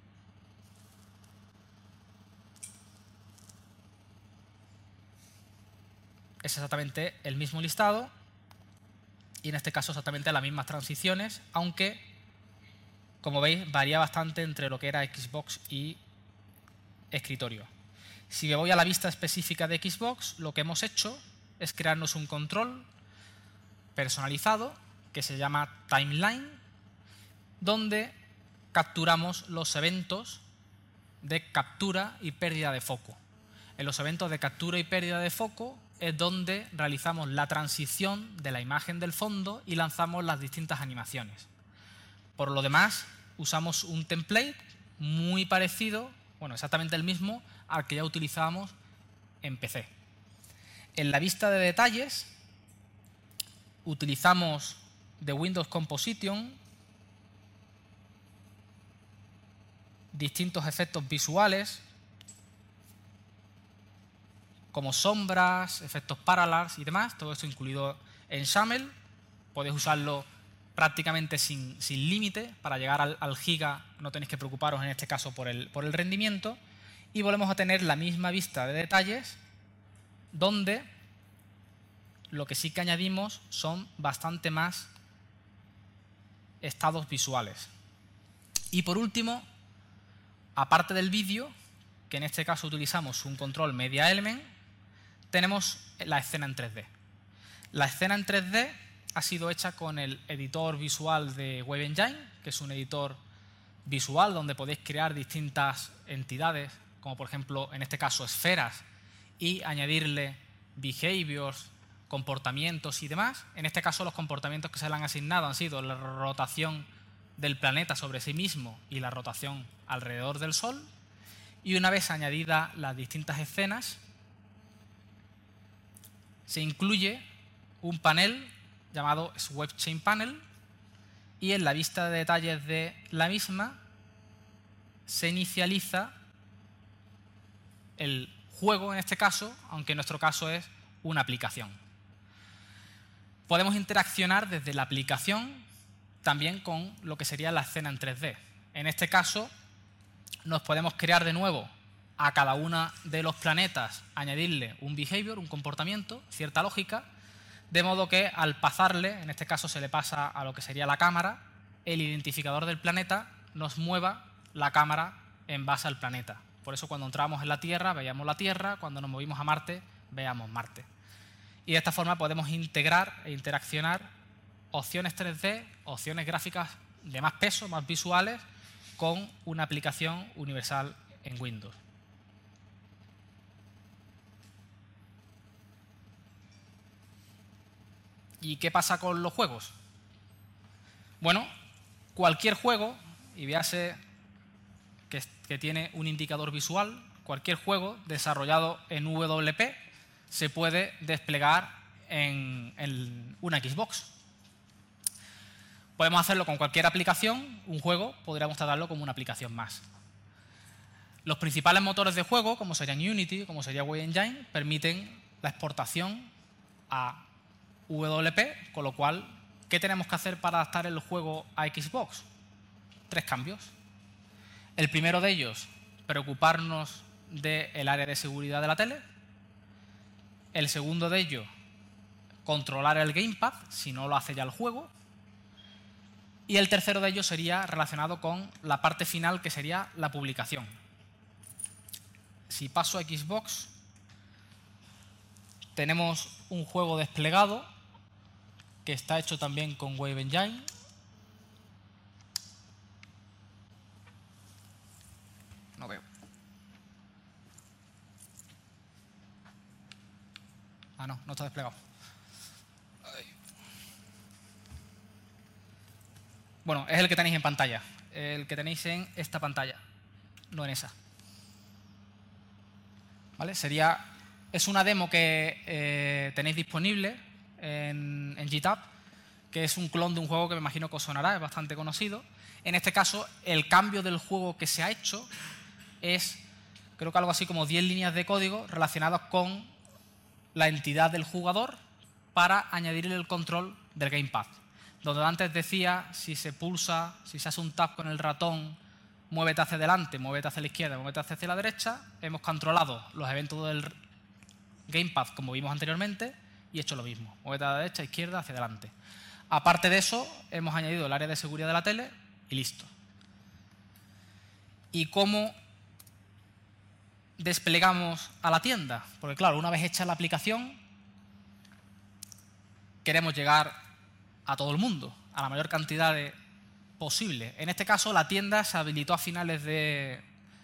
Es exactamente el mismo listado y en este caso exactamente las mismas transiciones, aunque, como veis, varía bastante entre lo que era Xbox y escritorio. Si me voy a la vista específica de Xbox, lo que hemos hecho es crearnos un control personalizado que se llama Timeline, donde capturamos los eventos de captura y pérdida de foco. En los eventos de captura y pérdida de foco es donde realizamos la transición de la imagen del fondo y lanzamos las distintas animaciones. Por lo demás, usamos un template muy parecido, bueno, exactamente el mismo al que ya utilizábamos en PC. En la vista de detalles utilizamos de Windows Composition distintos efectos visuales como sombras, efectos parallax y demás, todo esto incluido en XAML. Podéis usarlo prácticamente sin límite. Para llegar al giga no tenéis que preocuparos en este caso por el rendimiento. Y volvemos a tener la misma vista de detalles, donde lo que sí que añadimos son bastante más estados visuales. Y por último, aparte del vídeo, que en este caso utilizamos un control Media Element, tenemos la escena en 3D. La escena en 3D ha sido hecha con el editor visual de Wave Engine, que es un editor visual donde podéis crear distintas entidades, como por ejemplo, en este caso, esferas, y añadirle behaviors, comportamientos y demás. En este caso, los comportamientos que se le han asignado han sido la rotación del planeta sobre sí mismo y la rotación alrededor del Sol. Y una vez añadidas las distintas escenas, se incluye un panel llamado Swept Chain Panel, y en la vista de detalles de la misma se inicializa el juego, en este caso, aunque en nuestro caso es una aplicación. Podemos interaccionar desde la aplicación también con lo que sería la escena en 3D. En este caso, nos podemos crear de nuevo a cada uno de los planetas, añadirle un behavior, un comportamiento, cierta lógica, de modo que al pasarle, en este caso se le pasa a lo que sería la cámara, el identificador del planeta nos mueva la cámara en base al planeta. Por eso cuando entramos en la Tierra veíamos la Tierra, cuando nos movimos a Marte veamos Marte. Y de esta forma podemos integrar e interaccionar opciones 3D, opciones gráficas de más peso, más visuales, con una aplicación universal en Windows. ¿Y qué pasa con los juegos? Bueno, cualquier juego, y véase que tiene un indicador visual, cualquier juego desarrollado en WP se puede desplegar en una Xbox. Podemos hacerlo con cualquier aplicación, un juego, podríamos tratarlo como una aplicación más. Los principales motores de juego, como serían Unity, como sería Wave Engine, permiten la exportación a WP, con lo cual, ¿qué tenemos que hacer para adaptar el juego a Xbox? 3 cambios. El primero de ellos, preocuparnos del área de seguridad de la tele. El segundo de ellos, controlar el gamepad, si no lo hace ya el juego. Y el tercero de ellos sería relacionado con la parte final, que sería la publicación. Si paso a Xbox, tenemos un juego desplegado que está hecho también con Wave Engine. No veo. Ah, no está desplegado. Bueno, es el que tenéis en pantalla. El que tenéis en esta pantalla, no en esa. ¿Vale? Es una demo que tenéis disponible en GitHub, que es un clon de un juego que me imagino que os sonará, es bastante conocido. En este caso, el cambio del juego que se ha hecho es, creo que algo así como 10 líneas de código relacionadas con la entidad del jugador para añadirle el control del gamepad. Donde antes decía, si se pulsa, si se hace un tap con el ratón, muévete hacia adelante, muévete hacia la izquierda, muévete hacia la derecha, hemos controlado los eventos del gamepad como vimos anteriormente y hecho lo mismo, muévete a la derecha, izquierda, hacia adelante. Aparte de eso, hemos añadido el área de seguridad de la tele y listo. ¿Y cómo desplegamos a la tienda? Porque claro, una vez hecha la aplicación, queremos llegar a todo el mundo, a la mayor cantidad posible. En este caso, la tienda se habilitó a finales de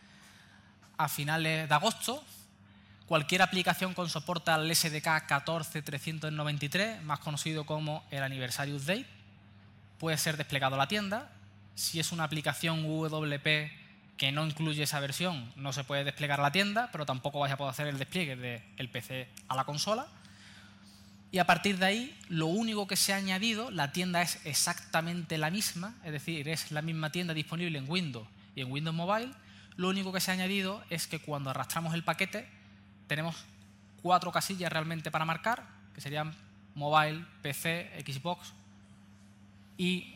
agosto. Cualquier aplicación con soporte al SDK 14393, más conocido como el Anniversary Update, puede ser desplegado a la tienda. Si es una aplicación WP que no incluye esa versión, no se puede desplegar a la tienda, pero tampoco vais a poder hacer el despliegue del PC a la consola. Y a partir de ahí, lo único que se ha añadido, la tienda es exactamente la misma, es decir, es la misma tienda disponible en Windows y en Windows Mobile. Lo único que se ha añadido es que cuando arrastramos el paquete, tenemos 4 casillas realmente para marcar, que serían Mobile, PC, Xbox y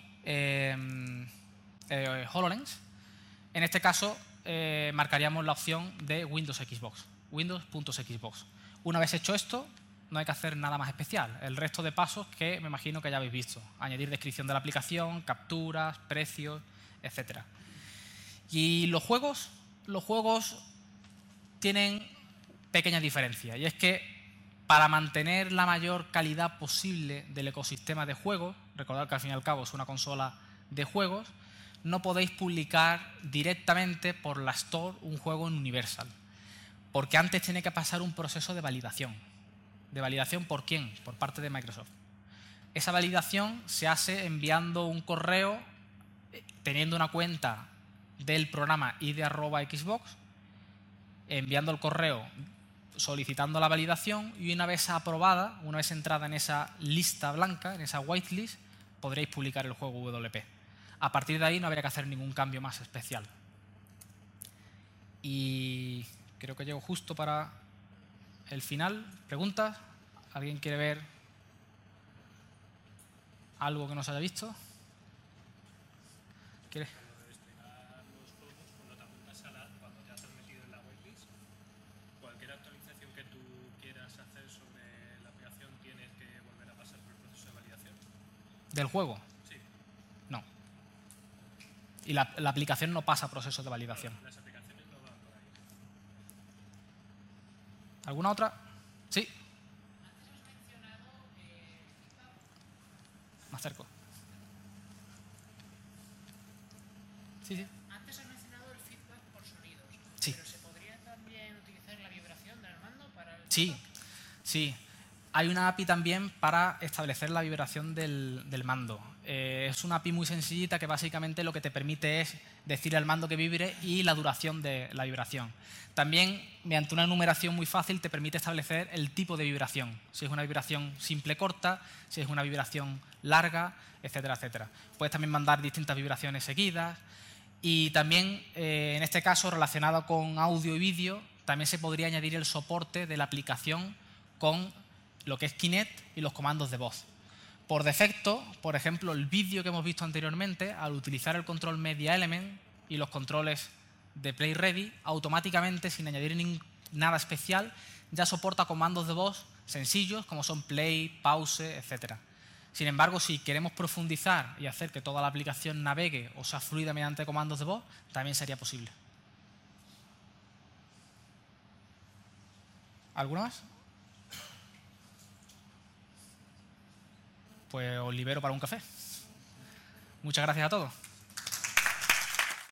HoloLens. En este caso, marcaríamos la opción de Windows Xbox, Windows.xbox. Una vez hecho esto, no hay que hacer nada más especial. El resto de pasos que me imagino que ya habéis visto. Añadir descripción de la aplicación, capturas, precios, etc. Y los juegos tienen pequeñas diferencias. Y es que Para mantener la mayor calidad posible del ecosistema de juegos, recordad que al fin y al cabo es una consola de juegos, no podéis publicar directamente por la Store un juego en Universal, porque antes tiene que pasar un proceso de validación. ¿De validación por quién? Por parte de Microsoft. Esa validación se hace enviando un correo, teniendo una cuenta del programa id@xbox, enviando el correo solicitando la validación, y una vez aprobada, una vez entrada en esa lista blanca, en esa whitelist, podréis publicar el juego WP. A partir de ahí no habría que hacer ningún cambio más especial. Y creo que llego justo para el final. ¿Preguntas? ¿Alguien quiere ver algo que no se haya visto? ¿Quiere? Cuando desplegar los juegos, cuando te apuntas cuando ya te has metido en la whitelist, cualquier actualización que tú quieras hacer sobre la aplicación tienes que volver a pasar por el proceso de validación. ¿Del juego? Sí. No. Y la aplicación no pasa procesos de validación. Las aplicaciones no van por ahí. ¿Alguna otra? Sí. Antes has mencionado Me acerco. Sí, sí. Antes has mencionado el feedback por sonidos. Sí. Pero ¿se podría también utilizar la vibración del mando para el Sí, feedback? sí. Hay una API también para establecer la vibración del mando. Es una API muy sencillita que básicamente lo que te permite es decirle al mando que vibre y la duración de la vibración. También, mediante una enumeración muy fácil, te permite establecer el tipo de vibración. Si es una vibración simple corta, si es una vibración larga, etcétera, etcétera. Puedes también mandar distintas vibraciones seguidas. Y también, en este caso, relacionado con audio y vídeo, también se podría añadir el soporte de la aplicación con lo que es Kinect y los comandos de voz. Por defecto, por ejemplo, el vídeo que hemos visto anteriormente, al utilizar el control Media Element y los controles de Play Ready, automáticamente, sin añadir nada especial, ya soporta comandos de voz sencillos como son play, pause, etc. Sin embargo, si queremos profundizar y hacer que toda la aplicación navegue o sea fluida mediante comandos de voz, también sería posible. ¿Alguna más? Pues os libero para un café. Muchas gracias a todos.